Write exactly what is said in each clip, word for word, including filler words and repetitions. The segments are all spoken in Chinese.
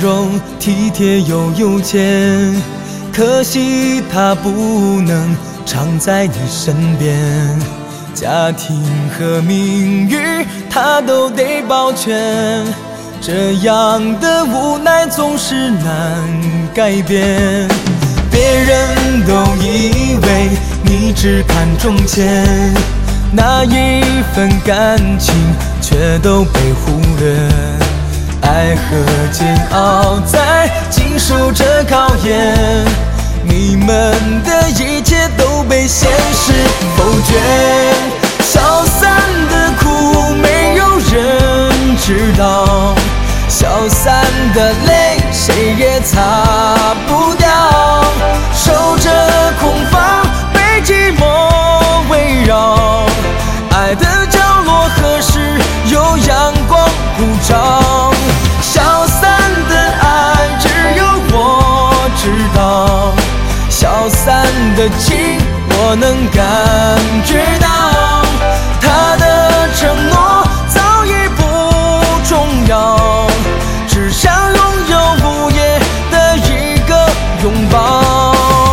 容体贴又有钱，可惜他不能常在你身边。家庭和名誉他都得保全，这样的无奈总是难改变。别人都以为你只看重钱，那一份感情却都被忽略。爱和煎熬在经受着考验，你们的一切都被现实否决。消散的苦没有人知道，消散的泪谁也擦不掉。守着空房被寂寞围绕，爱的角落何时有阳光普照？消散的爱只有我知道，消散的情我能感觉到。他的承诺早已不重要，只想拥有午夜的一个拥抱。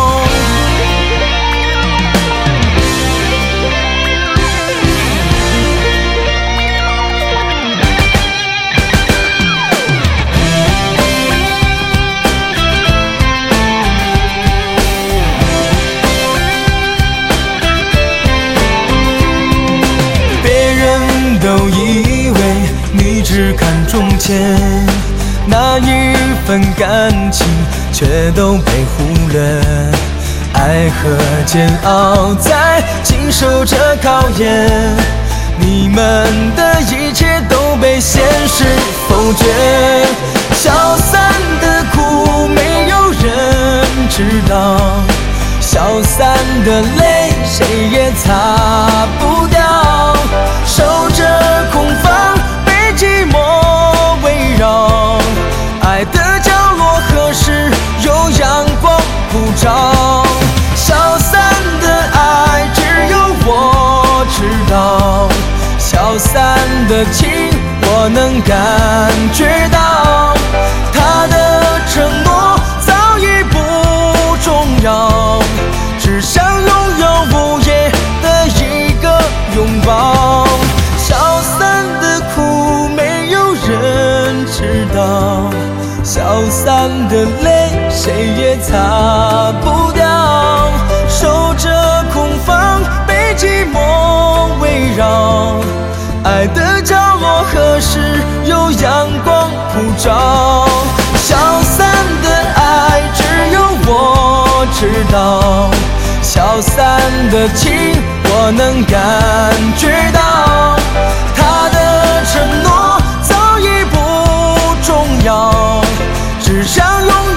都以为你只看重钱，那一份感情却都被忽略。爱和煎熬在经受着考验，你们的一切都被现实否决。消散的苦没有人知道，消散的泪谁也擦不掉。守着空房被寂寞围绕，爱的角落何时有阳光普照？消散的爱只有我知道，消散的情我能感觉到。他的承诺早已不重要，只想拥有午夜的一个拥抱。消散的苦没有人知道，消散的泪谁也擦不掉。守着空房被寂寞围绕，爱的角落何时有阳光普照？消散的爱只有我知道，消散的情我能感觉到。他的承诺早已不重要，只想拥